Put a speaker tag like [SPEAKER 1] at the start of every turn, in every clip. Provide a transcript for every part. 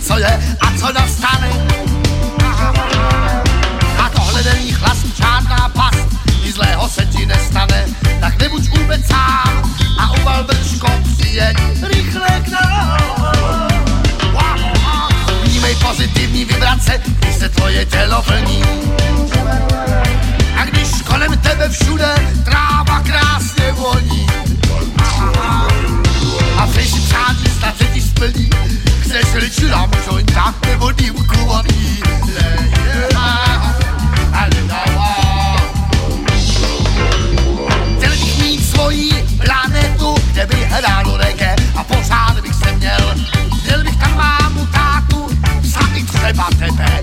[SPEAKER 1] co je a co nastane. A tohle není chlast, žádná past, nic zlého se ti nestane. Tak nebuď vůbec sám a ubal brčko, přijeď rychle k nám. Vnímej pozitivní vibrace, když se tvoje tělo vlní. A když kolem tebe všude tráva krásně voní. A přeji si přání, snad se ti splní. Chceš-li čurám jointa nebo dýmku a ví. Chtěl bych mít svoji planetu, kde by hrálo reggae a pořád bych se měl. Měl bych tam mámu, tátu, psa i třeba tebe.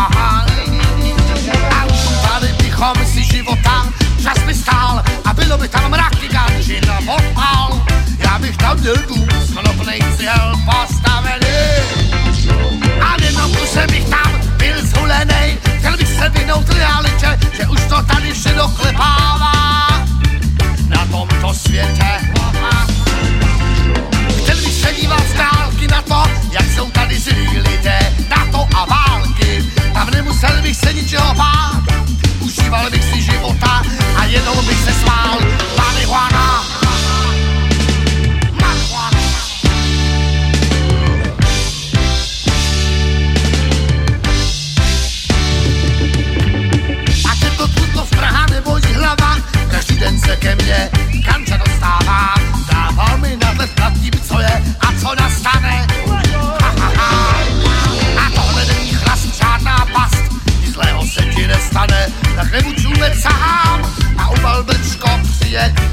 [SPEAKER 1] A užívali bychom si života, čas by stál a bylo by tam mraky ganži na odpal. Já bych tam měl dům z konopných cihel postavený. A jenom už bych tam byl zhulenej. Chtěl bych se vyhnout realitě, že už to tady vše doklepává na tomto světě. Chtěl bych se dívat z dálky na to, jak jsou tady zlí lidé, na to a války. Tam nemusel bych se ničeho bát, užíval bych si života a jenom bych se smál. Marihuana. Každý den se ke mně kanča dostává, dával mi nadhled nad tím, co je a co nastane. A tohle není chlast, žádná past, nic zlého se ti nestane. Tak nebuď vůbec sám a ubal brčko, přijeď